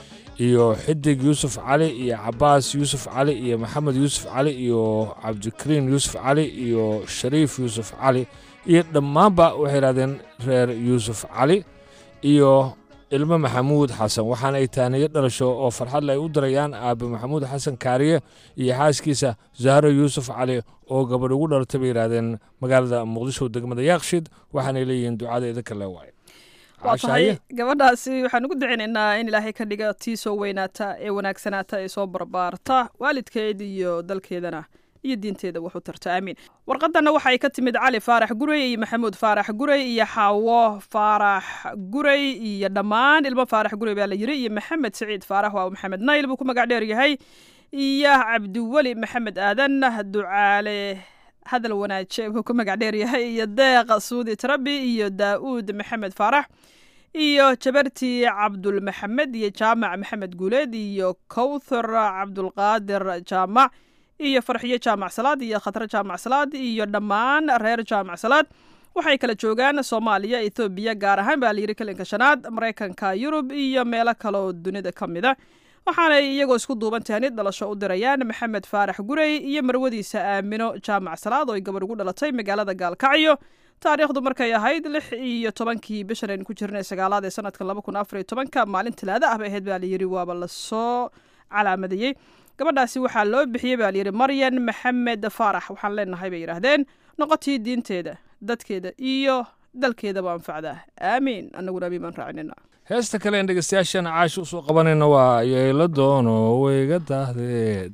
iyo Xidig Yusuf Cali iyo Abbas Yusuf Cali iyo Maxamed Yusuf Cali iyo Cabdikariin Yusuf Cali iyo Shariif Yusuf Cali iyo dhammaanba waxay yiraahdeen reer Yusuf Cali iyo ilmo Maxamuud Xasan waxaana ay taaniyo dhalasho oo farxad leh u dirayaan aabe Maxamuud Xasan Kaariye iyo xaaskiisa Zahra Yusuf Cali oo gabadh ugu dhalatay bay yiraahdeen magaalada Muqdisho degmada Yaaqshid waxaana leeyihiin ducada idinka la waay waa tahay gabadhaasi waxaan ugu duceynaynaa in ilaahay ka dhiga tii soo weynaata ee wanaagsanaata ee soo barbaarta waalidkeed iyo dalkeedana iyo diinteeda wax u tarta aamiin warqadanna waxay ka timid Cali Faarax Gurey iyo Maxamuud Faarax Gurey iyo Xawo Faarax Gurey iyo dhammaan ilmo Faarax Gurey baa la yiri iyo Maxamed Saciid Faarax waa Maxamed Nayl buu ku magac dheer yahay iyo Cabdiwali Maxamed Aadan ducaale hadal wanaaje buu ku magac dheer yahay iyo Deeq Suudi Tarabi iyo Daawud Maxamed Faarax iyo Jabarti Cabdul Maxamed iyo Jaamac Maxamed Guuleed iyo Kawthar Cabdul Qaadir Jaamac iyo Farxiye Jaamac Salaad iyo Khatar Jaamac Salaad iyo dhammaan reer Jaamac Salaad waxay kala joogaan Soomaaliya Ethiopia gaar ahaan baa la yiri kalinka shanaad Mareykanka Yurub iyo meelo kale oo dunida kamid ah waxaana iyagoo isku duuban tahay dhalasho u dirayaan Maxamed Faarax Gurey iyo marwadiisa Aamino Jaamac Salaad oo gabadh ugu dhalatay magaalada Gaalkacyo taariikhdu markay ahayd lix iyo tobankii bishan aynu ku jirnay sagaalaad ee sanadka laba kun afar iyo tobanka maalin Talaado ah bay ahayd baa la yiri waaba la soo calaamadiyay gabadhaasi waxaa loo bixiyay baa la yiri Maryan Maxamed Faarax waxaan leenahay bay yiraahdeen noqotii diinteeda dadkeeda iyo dalkeedaba anfacdaa aamiin annaguna amiin baan raacinayna heesta kale in dhegeystayaashan caash u soo qabanayna waa yeelo doono wayga daahday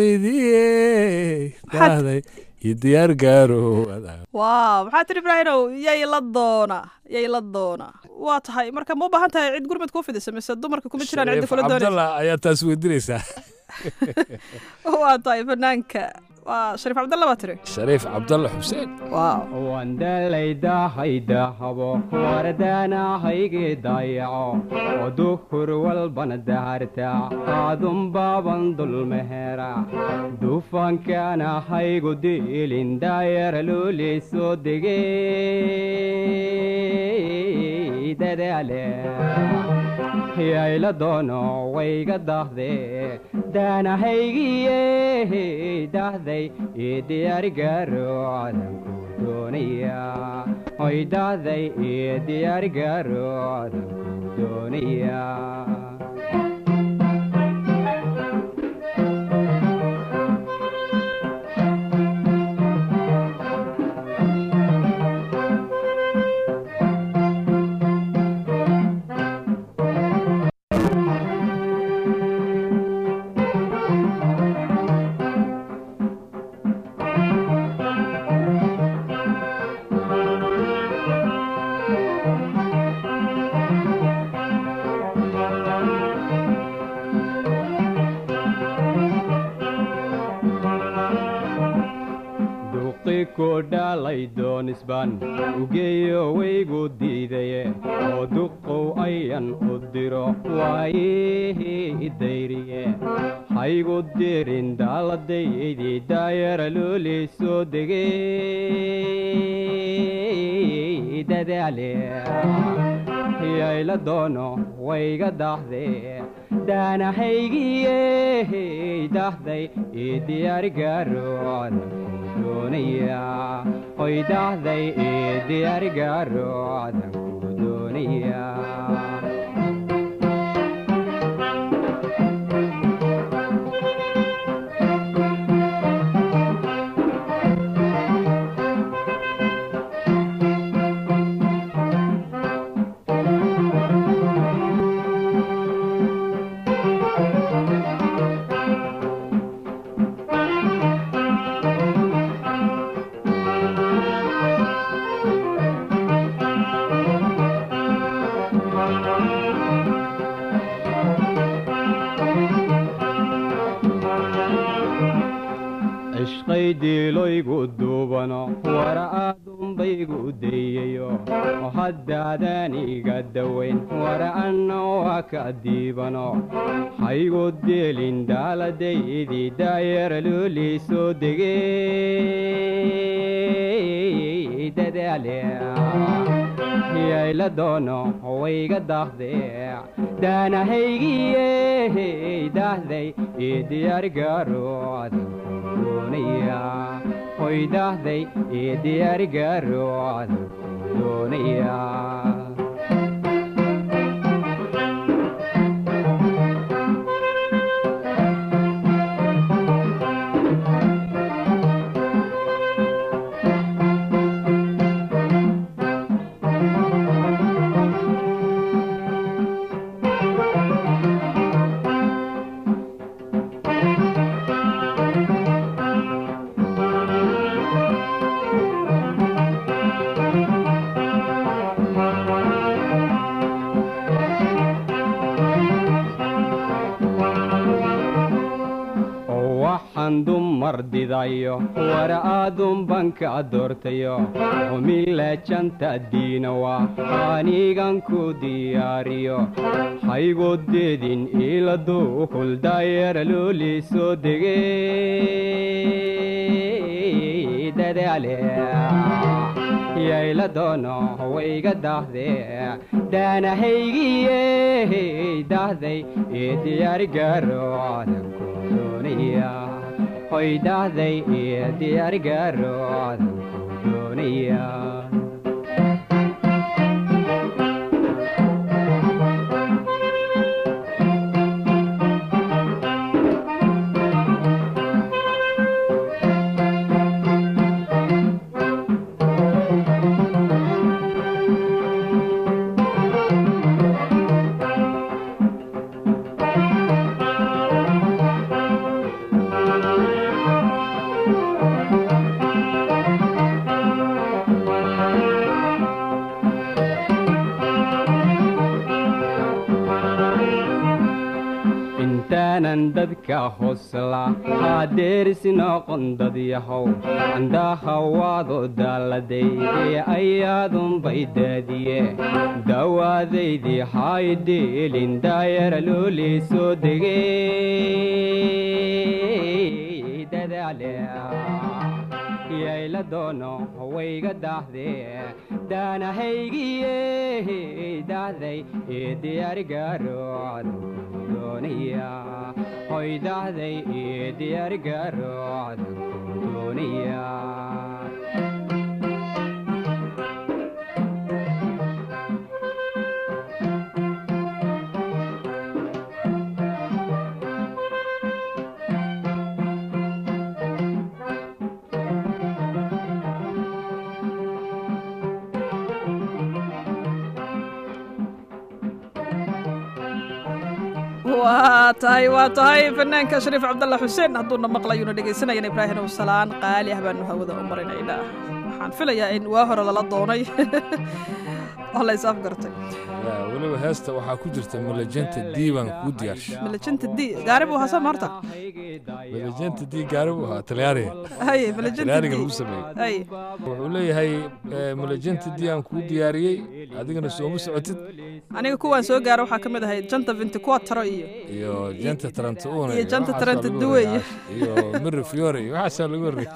dawadeydii daahday iyo diyaar gaaro waaw maxaa tiri Ibraahimow yay la doona yay la doona waa tahay marka ma u baahan tahay cid gurmad ku fidisa mise dumarka kuma jiraan cid kula doonaysa Abdallah ayaa taas weydiinaysaa waa tahay fanaanka waa shariif cabdalle baa tiri shariif cabdalle xuseen wandalaydahaydaahabo wardaanahaygi dayaco oo duhur walbana daharta aadun baaban dulmehera duufankana haygu diilin daayara looli soo degey dadaale yayla doono wayga dahde daanahaygiye dahday ii diyaarigaro adanku doonaya oy dahday ii diyaarigaro adanku doonaya doonisbaan ugeeyo waygu diidaye oo duqow ayan u diro waayihii dayriye haygu dirin daaladaydii daayara looli soo degey dadaale yayla doono wayga dahde daanahaygiye dahday ii diyaarigaro doonaya oy dahday ii diyaarigaro adanku doonaya diiloygu duubano wara aadunbaygu dayayo oo haddaadan iga dawayn wara anna waa ka diibano haygu deelin daaladaydii daayara looli soo degey dadaale yayla doono wayga dahde daanahaygiye dahday ii diyaarigaro doonaya oy dahday ii diyaarigaro doonaya mardidayo wara aadun banka doortayo humila janta diinawa anigan ku diyaariyo haygu deedin ila duukul daayara looli soo degey dadaale yayla doono wayga dahde daanahaygiye dahday ii diyaarigaro adanku doonaya oy dahday ii diyaarigaro adanku doonaya ka hosla hadeerisno qondad yahow andaha waado daladay ayaadun baydaadiye dawaadaydii haydheelin daayara looli soo degay dadaale yayla doono wayga daahdee daanahaygiye daahday ee diyaarigaaro cadanku doonaya hoy daahday ee diyaarigaaro cadanku doonaya waa tahay waa tahay fanaanka shariif cabdalla xuseen hadduuna maqlayuna dhegaysanayana ibraahim ow salaan qaali ah baanu hawada u marinaynaa waxaan filayaa in waa hore lala doonay oo la is afgartay weliba heesta waxaa ku jirta milajenta d baan kuu diyaarshay milajenta d gaari buu hasaa maarta milajenta d gaari buu ahaa talyaaniga haye milajenta talyaaniga lagu sameeyey haye wuxuu leeyahay milajenta d aan kuu diyaariyey adigana sooma socotid aniga kuwaan soo gaara waxaa ka mid ahayd janta vintiquatro iyo iyo janta tarantuuna iyo janta taranta duwey iyo mirri fiore iyo waxaasaa lagu horreeyey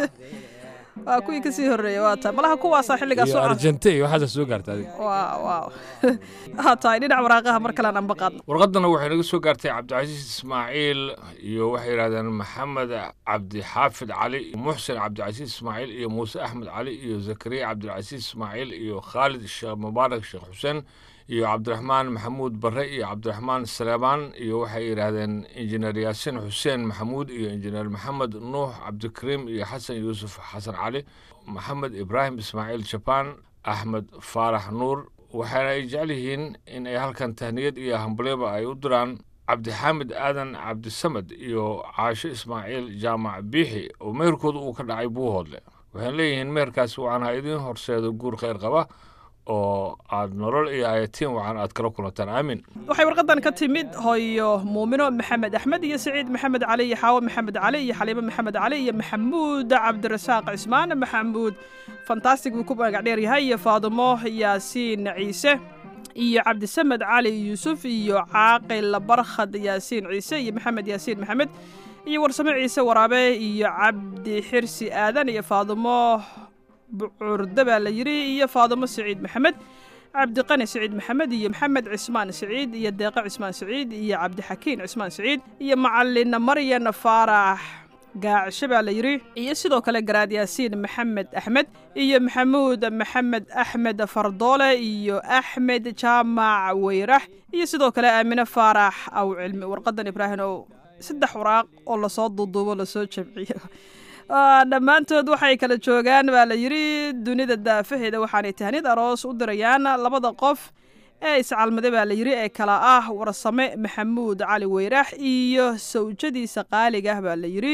waa kuwii kasii horreeyey waa tahay malaha kuwaasaa xilligaas iyo argente iyo waxaasaa soo gaartay adiga waa waaw haa tahay dhinac waraaqaha mar kalean anba qaadno warqadana waxay naga soo gaartay cabdicasiis ismaaciil iyo waxay yidhahdeen maxamed cabdixaafid cali muxsin cabdicasiis ismaaciil iyo muuse axmed cali iyo zakariya cabdilcasiis ismaaciil iyo khaalid sheekh mubaarak sheekh xuseen iyo cabdiraxmaan maxamuud barre iyo cabdiraxmaan saleebaan iyo waxay yidhaahdeen injineer yaasin xuseen maxamuud iyo injineer maxamed nuux cabdikariim iyo xasan yuusuf xasan cali maxamed ibraahim ismaaciil jabaan axmed faarax nuur waxaana ay jecel yihiin in ay halkan tahniyad iyo hambalyoba ay u diraan cabdixaamid aadan cabdisamed iyo caasho ismaaciil jaamac biixi oo meherkooda uu ka dhacay buuhoodle waxayna leeyihiin meherkaasi waxaana idiin horseedo guur khayr qaba oo aad nolol iyo ayatiin wacan aad kala kulantaan aamin waxay warqadan ka timid hooyo muumino maxamed axmed iyo saciid maxamed cali iyo xaawo maxamed cali iyo xaliimo maxamed cali iyo maxamuud cabdirasaaq cismaan maxamuud fantastic buu ku magac dheer yahay iyo faadimo yaasiin ciise iyo cabdisamed cali yuusuf iyo caaqil barkhad yaasiin ciise iyo maxamed yaasiin maxamed iyo warsame ciise waraabe iyo cabdi xirsi aadan iyo faadimo bucurde baa la yidhi iyo faadimo saciid maxamed cabdiqani saciid maxamed iyo maxamed cismaan saciid iyo deeqo cismaan saciid iyo cabdixakiin cismaan saciid iyo macalin maryan faarax gaacishe baa la yidhi iyo sidoo kale garaad yaasiin maxamed axmed iyo maxamuud maxamed axmed fardoole iyo axmed jaamac weyrax iyo sidoo kale aamine faarax aw cilmi warqadan ibraahim oo saddex waraaq oo lasoo duuduubo lasoo jamciyo dhammaantood waxay kala joogaan baa la yidhi dunida daafaheeda waxaanay tahnid aroos u dirayaan labada qof ee iscalmaday baa la yidhi ee kala ah warsame maxamuud cali weyrax iyo sawjadiisa qaaliga ah baa la yidhi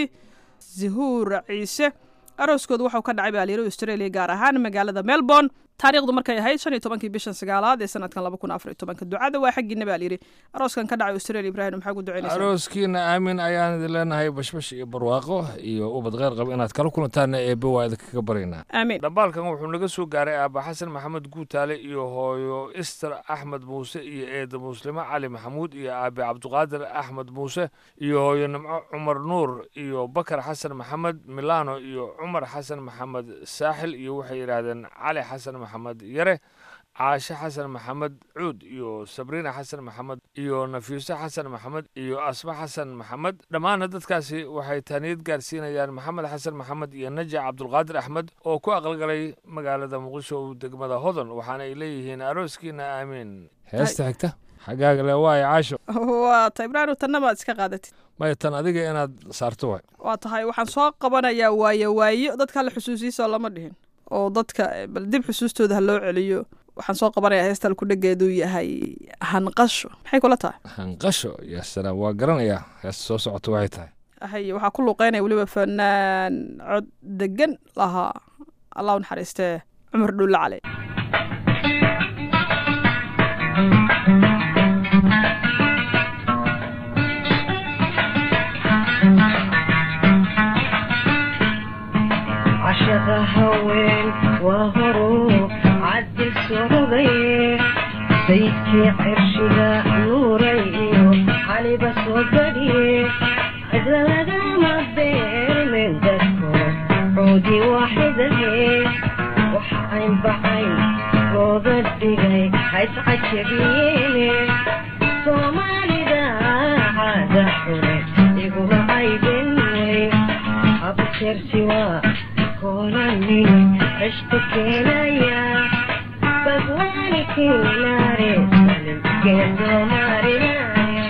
zahuur ciise arooskooda waxau ka dhacay baa la yidhi australia gaar ahaan magaalada melbourne taariikhdu markay ahayd shan iyo tobankii bishan sagaalaad ee sanadkan laba kun afar iyo tobanka ducada waa xaggiina baa la yidhi arooskan ka dhacay australia ibraahim maxaa ku ducaynaysaa arooskiina aamin ayaan idin leenahay bashbash iyo barwaaqo iyo ubad kheyr qaba inaad kala kulantaana eebbe waa idinkaga baryaynaa aamin dhambaalkan wuxuu naga soo gaaray aaba xasan maxamed guutaale iyo hooyo ister axmed muuse iyo eeda muslimo cali maxamuud iyo aabe cabdiqaadir axmed muuse iyo hooyo nimco cumar nuur iyo bakar xasan maxamed milano iyo cumar xasan maxamed saaxil iyo waxay yidhaahdeen cali xasan maxamed yare caashe xasan maxamed cuud iyo sabriina xasan maxamed iyo nafiiso xasan maxamed iyo asma xasan maxamed dhammaana dadkaasi waxay taaniyad gaarsiinayaan maxamed xasan maxamed iyo naja cabdulqaadir axmed oo ku aqalgalay magaalada muqdisho degmada hodan waxaana ay leeyihiin arooskiina aamiin heesta xigta xagaaga le waayo caasho waa tahay ibraahim tanna maad iska qaadatid maya tan adiga inaad saarto waay waa tahay waxaan soo qabanayaa waayo waayo dadka la xusuusiisoo lama dhihin oo dadka bal dib xusuustooda ha loo celiyo waxaan soo qabanayaa heestal ku dhegeeduu yahay hanqasho maxay kula tahay hanqasho ya salaam waa garanayaa heesta soo socota waxay tahay hay waxaa ku luuqeynaya weliba fanaan cod degan lahaa allah u naxariistee cumar dhuulle cali xidigtii cirshiga nuurayo caliba soo gadhiye cidla lagama beermin dadko coodi waaxidahe waxa ayn bacayn looga dhigay hays cajabiyeene soomaalida caada xune iguma caybin wey abtirsiwa koolani اشتكينايا بقواني كيناري سلم جندو مارينايا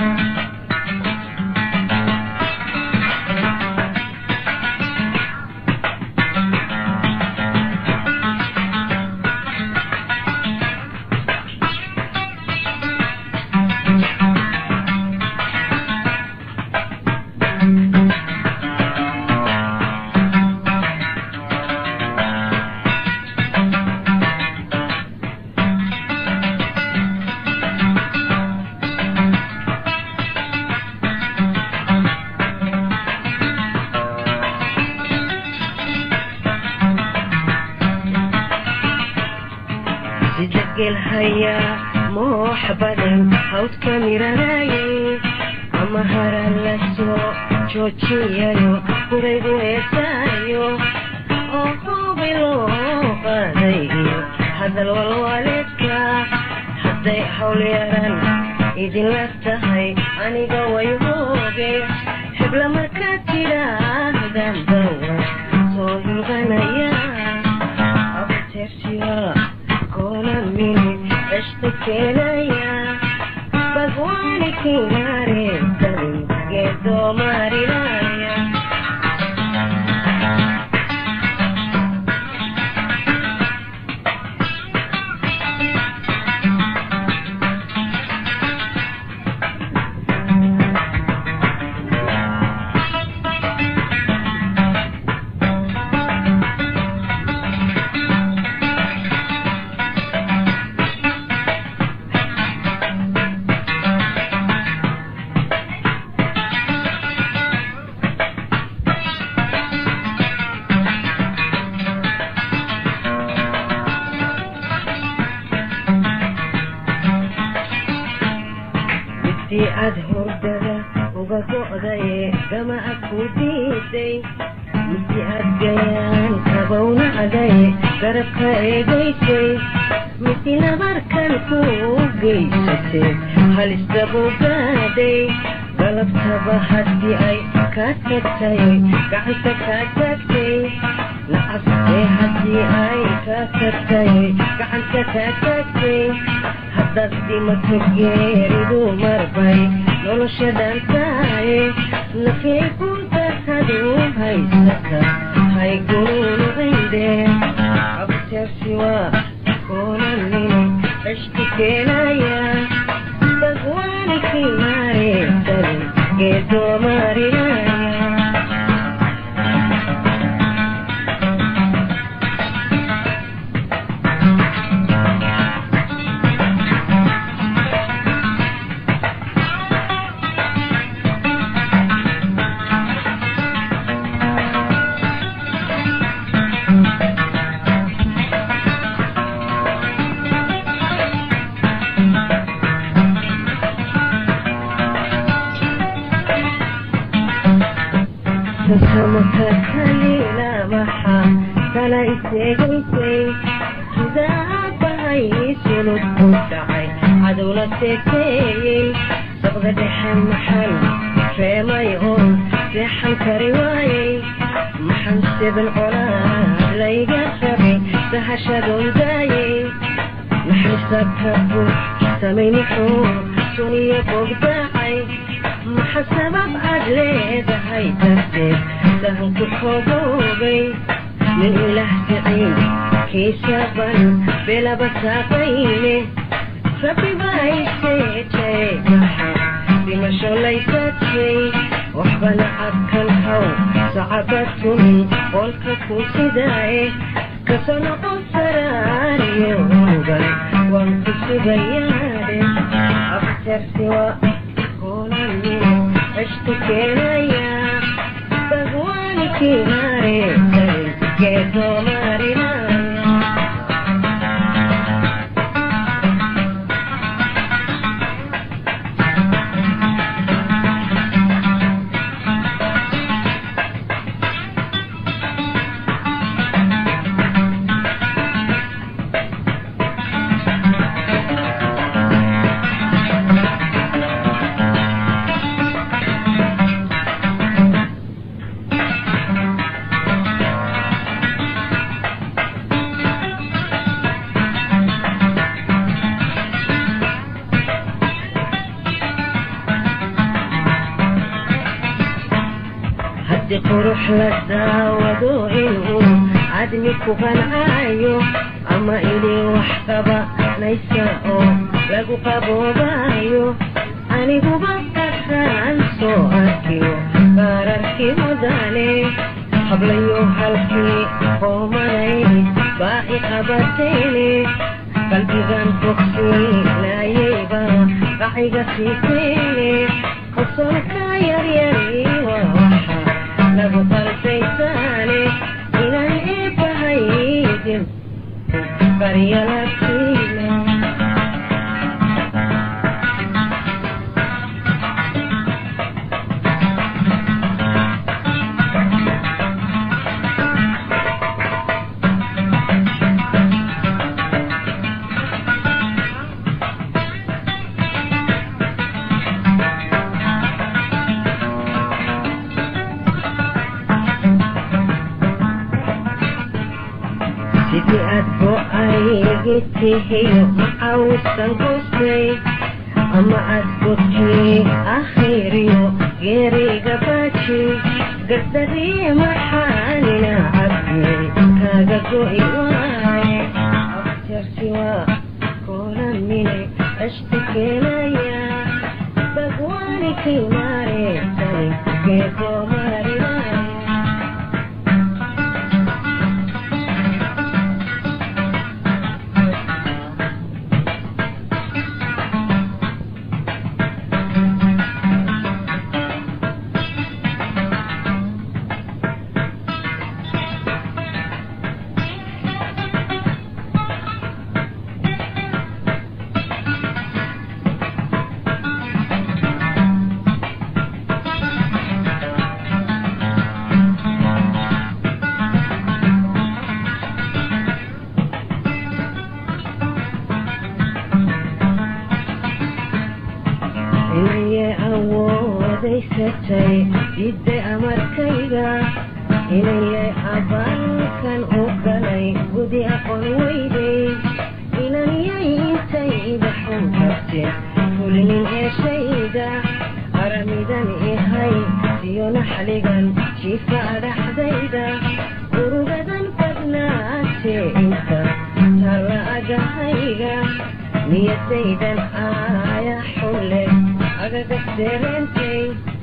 الهيا محبدا حوت كاميراي أما هرا لسو جوجيايو قريبو يسايو أوكو بلو قاديو هذا الوالدك حتى يحاول يران إذن لفتهي أني قويهوبي حبل مركاتي لا هدام دوا صوهي غنايا أبتر سوا كولا مني اشتكينايا بقواني كيناري سلم جدو مارينايا أدهر دلا وبقعدي كما أكوديتي متي أدقيان كبون علي قربك إيديتي متي نبركن كوغيتي هل استبو قادي قلبت بحدي أي كاتكتي قعدت كاتكتي نعفتي هدي أي كاتكتي قعدت كاتكتي هدفتي متغيري دو مربي لولو شدان تاي نفي كنت هدو هاي سكا هاي قولو عندي أبتر سوا كونا مني اشتكينايا بقواني كيماري سلم جدو مارينايا سمكة كليلة محا كلا إسيقيتي إذا أبهي سلوك بوتعي عدولة سيكي سبغة دحم محل فيما يقول دحم كرواي محل سبن علا ليقى خبي سهشدون داي محل سبكبو سميني حور سوني بوغداعي محسبب أجلي هاي ترتيب لهم كحبوبي من إله تعين كيسابا بلا بساقيني فبي باي سيتي محا بمشو ليستي وحبنا عبكن هو صعبتني قولك كوسي داي كسنا قصراني وانقل وانقصي بيادي أبتر سوا اشتكينايا بقواني كيماري سلم جدو مارينايا qurux la daawado inuu cadmi ku qancaayo ama inay wax qabanaysa oo lagu qaboobayo aniguba qasaan soo arkiyo baararkii mudane hablayo halkii qoomanay baa i qabatayne qalbigan bogsiinayayba qaciga siitayne qosolka yaryari waa waxa lagu qalbaysaane inaan eebbahaydin qaryalabsiina tihiyo macawsan goostay ama aad gogtay akhiriyo geeriga baaji gardariye maxaanina cabdiyey kaaga go'i waaye abtirsi waa koolamine ashtakeenaya bagwaani kimaare tani geego marinaya jidde amarkayga inayay abaalkan u galay gudi aqoon weyday inaniyay intay idaxun karteen fulinin eeshayda aramidan ihay siyo naxligan jiifa adhaxdayda urugadan badnaatee inta talla agahayga niyadaydan aaya xulle agagasereentay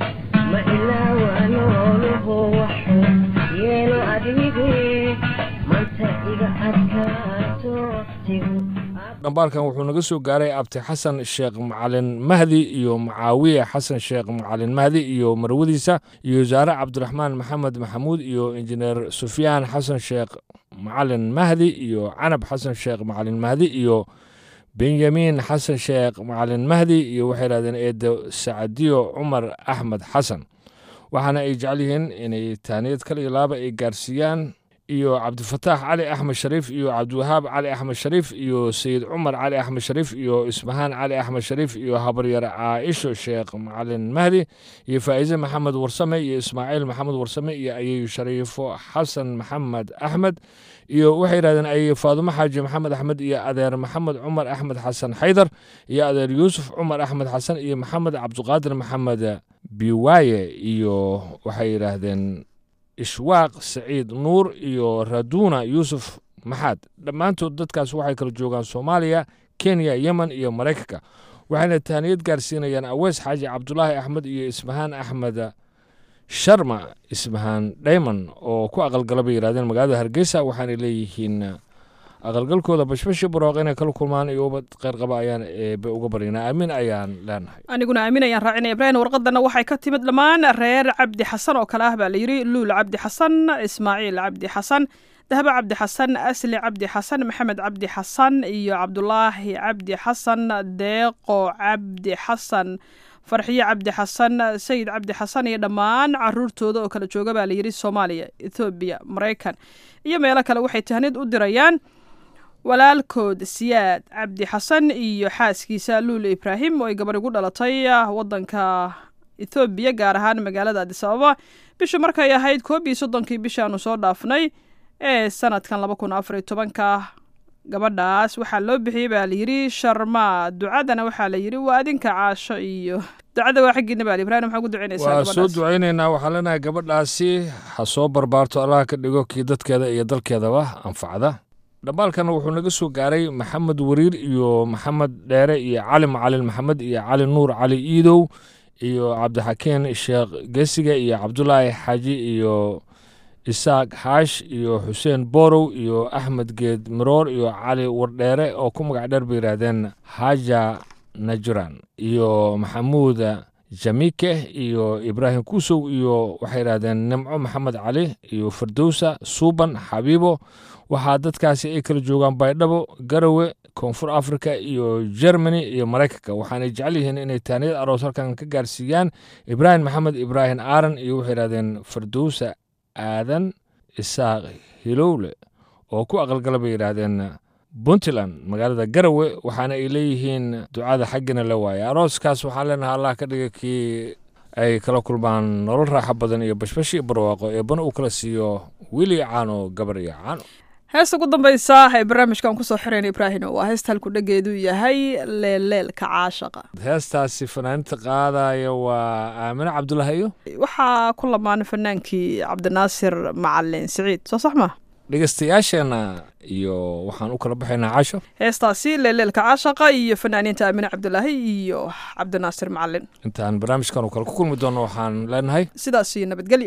ma ilaa waanooluhu waxu yeelo admiguye manta iga adkaato waqtigu dhambaalkan wuxuu naga soo gaaray abti xasan sheekh macalin mahdi iyo mucaawiye xasan sheekh macalin mahdi iyo marwadiisa iyo wasaare cabdiraxmaan maxamed maxamuud iyo injineer sufyaan xasan sheekh macalin mahdi iyo canab xasan sheekh macalin mahdi iyo benyamin xasan sheekh macalin mahdi iyo waxay yidhahdeen eedo sacadiyo cumar axmed xasan waxaana ay jecel yihiin inay taaniyad kal iyo laaba ay gaarsiiyaan iyo cabdifataax cali axmed shariif iyo cabdiwahaab cali axmed shariif iyo sayid cumar cali axmed shariif iyo ismahaan cali axmed shariif iyo habaryar caaisho sheekh macalin mahdi iyo faa'iise maxamed warsame iyo ismaaciil maxamed warsame iyo ayayu shariifo xasan maxamed axmed iyo waxay yidhahdeen ayay faadumo xaaji maxamed axmed iyo adeer maxamed cumar axmed xasan xaydar iyo adeer yuusuf cumar axmed xasan iyo maxamed cabdiqaadir maxamed biwaaye iyo waxay yidhaahdeen ishwaaq saciid nuur iyo raduuna yuusuf maxaad dhammaantood dadkaas waxay kala joogaan soomaaliya kenya yemen iyo maraykanka waxayna taaniyad gaarsiinayaan aweys xaaji cabdulaahi axmed iyo ismahaan axmed sharma ismahaan dhayman oo ku aqalgala bay yidhahdeen magaalada hargeysa waxaanay leeyihiin aqalgalkooda bashbashi barooq inay kala kulmaan iyo ubad qeyrqaba ayaan eebe uga baryaynaa aamin ayaan leenahay aniguna aamin ayaan raacinaya ibraahim warqadana waxay ka timid dhammaan reer cabdi xasan oo kale ah baa layidhi luul cabdi xasan ismaaciil cabdi xasan dahbe cabdi xasan asli cabdi xasan maxamed cabdi xasan iyo cabdulaahi cabdi xasan deeqo cabdi xasan farxiye cabdi xasan sayid cabdi xasan iyo dhammaan caruurtooda oo kala jooga baa layidhi soomaaliya ethoobiya maraykan iyo meelo kale waxay tahnid u dirayaan walaalkood siyaad cabdi xasan iyo xaaskiisa luul ibraahim oo ay gabar igu dhalatay wadanka ethoobiya gaar ahaan magaalada adis ababa bishu markay ahayd koob iyo soddonkii bishaanu soo dhaafnay ee sanadkan laba kun afar iyo tobanka gabadhaas waxaa loo bixiyey baa layidhi sharma ducadana waxaa layidhi waa adinka caasho iyo ducada waa xaggiina baa ibraahim maxaa ku ducaynaysaa waa soo ducaynaynaa waxaan leenahay gabadhaasi ha soo barbaarto allah ka dhigo kii dadkeeda iyo dalkeedaba anfacda dhambaalkana wuxuu naga soo gaaray maxamed wariir iyo maxamed dheere iyo cali macalin maxamed iyo cali nuur cali iidow iyo cabdixakeen sheekh gesiga iyo cabdulaahi xaaji iyo isaaq xaash iyo xuseen borow iyo axmed geed miroor iyo cali wardheere oo ku magac dheer bay yidhaahdeen haja najuran iyo maxamuud jamike iyo ibraahim kusow iyo waxay yidhahdeen nimco maxamed cali iyo firdowsa suuban xabiibo waxaa dadkaasi ay kala joogaan baydhabo garowe koonfur africa iyo germany iyo maraykanka waxaanay jecel yihiin inay taaniyad aroos halkan ka gaarsiiyaan ibraahim maxamed ibraahim aaran iyo waxay yidhahdeen firdowsa aadan isaaq hilowle oo ku aqalgala bay yidhaahdeen puntland magaalada garowe waxaana ay leeyihiin ducada xaggina la waaya arooskaas waxaan leenahay allah ka dhiga kii ay kala kulmaan nolol raaxo badan iyo bashbash iyo barwaaqo eebana uu kala siiyo wiil iyo caano gabar iyo caano heesta ugu dambaysa ee barnaamijkan kusoo xirayna ibraahim waa heesta halku dhageedu yahay leeleelka caashaqa heestaasi fanaaniinta qaadaya waa aamine cabdulaahi iyo waxaa ku lamaanay fanaankii cabdinaasir macalin siciid soo sax ma dhegeystayaasheenna iyo waxaan u kala baxaynaa casho heestaasi leeleelka caashaqa iyo fanaaniinta aamine cabdulaahi iyo cabdinaasir macalin intaan barnaamijkan oo kale ku kulmi doono waxaan leenahay sidaas iyo nabadgelyo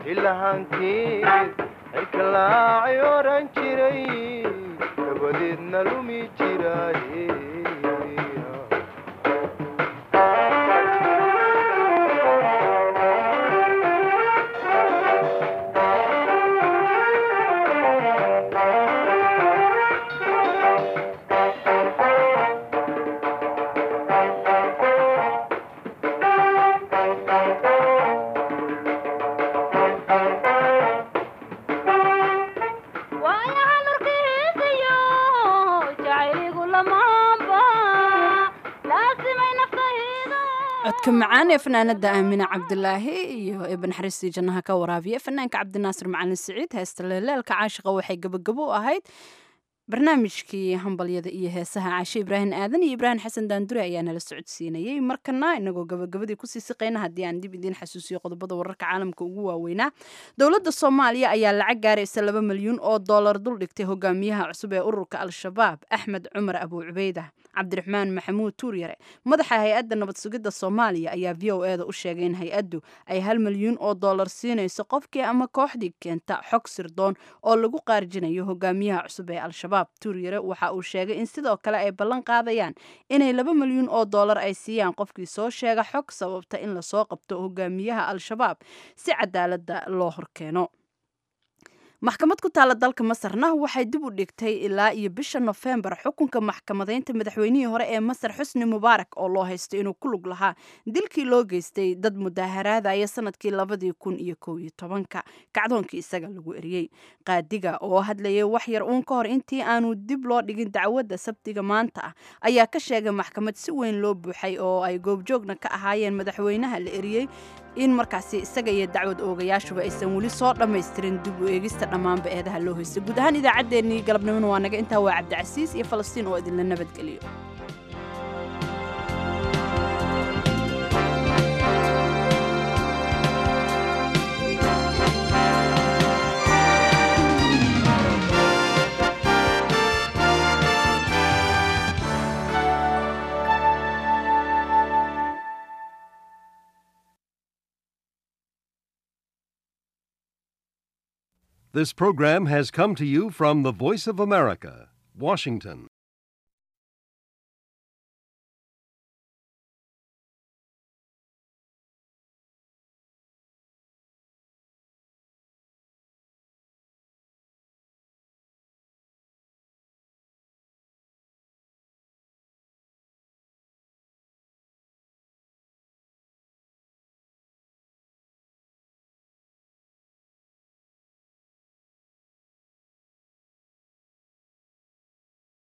ilahankeed cirkalaaci oran jiray dabadeedna lumi jiraaye codka macaan ee fanaanada aamina cabdilaahi iyo ibn xariistii jannaha ka waraabiya fanaanka cabdinaasir macalin siciid heesta leeleelka caashiqa waxay gabagabo u ahayd barnaamijkii hambalyada iyo heesaha caashe ibraahim aadan iyo ibraahim xasan daandure ayaa nala socodsiinayay markana inagoo gabagabadii kusii siqayna haddii aan dib idiin xasuusiyo qodobada wararka caalamka ugu waaweynaa dowladda soomaaliya ayaa lacag gaaraysa laba milyuun oo dollar dul dhigtay hogaamiyaha cusub ee ururka al-shabaab axmed cumar abuu cubeyda cabdiraxmaan maxamuud tuuryare madaxa hay-adda nabad sugidda soomaaliya ayaa v o e da u sheegay in hay-addu ay hal milyuun oo dollar siinayso qofkii ama kooxdii keenta xog sirdoon oo lagu qaarjinayo hogaamiyaha cusub ee al-shabaab tuuryare waxa uu sheegay in sidoo kale ay ballan qaadayaan inay laba milyuun oo dollar ay siiyaan qofkii soo sheega xog sababta in lasoo qabto hogaamiyaha al-shabaab si cadaaladda loo horkeeno maxkamad ku taala dalka masarna waxay dib u dhigtay ilaa iyo bisha nofembar xukunka maxkamadeynta madaxweynihii hore ee masar xusni mubaarak oo loo haysto inuu ku lug lahaa dilkii loo geystay dad mudaaharaadaya sanadkii labadii kun iyo kow iyo tobanka kacdoonkii isaga lagu eriyey qaadiga oo hadlayay wax yar uun ka hor intii aanu dib loo dhigin dacwadda sabtiga maanta ah ayaa ka sheegay maxkamad si weyn loo buuxay oo ay goobjoogna ka ahaayeen madaxweynaha la eriyey in markaasi isaga iyo dacwad oogayaashuba aysan weli soo dhammaystirin dib u eegista dhammaanba eedaha loo haystay guud ahaan idaacaddeenii galabnimona waa naga intaa waa cabdicasiis iyo falastiin oo idinla nabadgeliyo This program has come to you from the Voice of America, Washington.